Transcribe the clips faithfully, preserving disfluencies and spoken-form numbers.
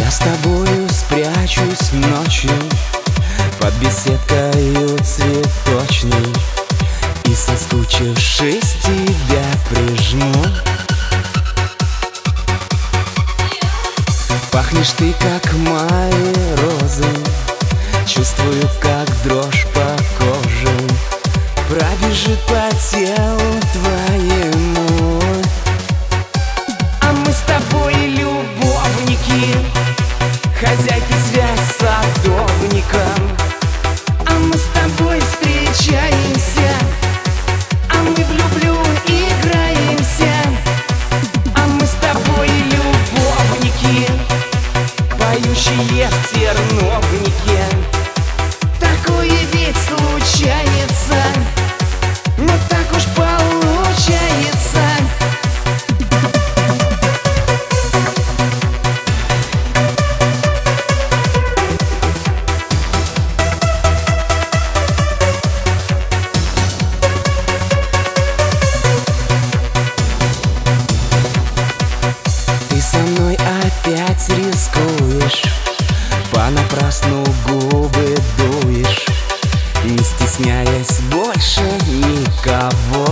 Я с тобою спрячусь ночью под беседкою цветочной, и, соскучившись, тебя прижму. Пахнешь ты, как мои розы, чувствую, как дрожь по коже пробежит по телу твоему. А мы с тобой любовники, хозяйки связь с садовником. А мы с тобой встречаемся, а мы в люблю играемся. А мы с тобой любовники, поющие в терновнике. Такое ведь случается, но так уж получается. Ты со мной опять рискуешь, понапрасну губы дуешь, не стесняясь больше никого.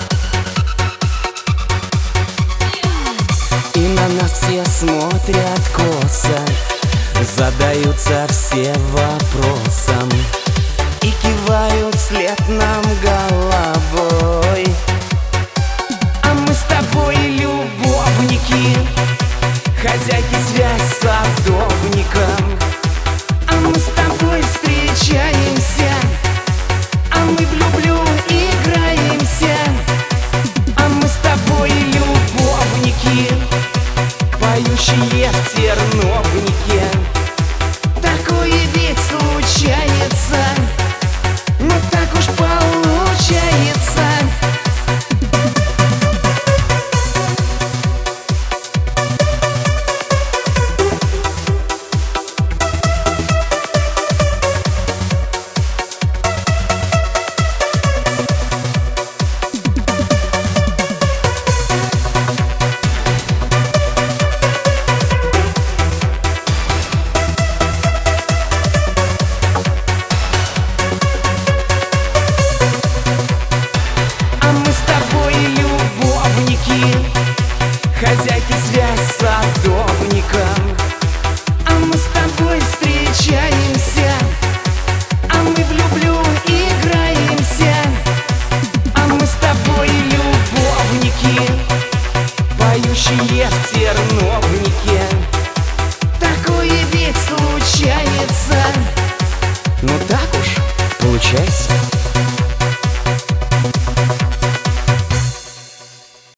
И на нас все смотрят косо, задаются все вопросом и кивают вслед нам головой. А мы с тобой любовники, хозяйки связь с садовником. А мы с тобой встречаемся, а мы в люблю играемся. А мы с тобой любовники, поющие в терновнике. Такое ведь случается, но так уж получается. Хозяйки связь с садовником. А мы с тобой встречаемся, а мы в люблю играемся. А мы с тобой любовники, поющие в терновнике. Такое ведь случается, но так уж получается.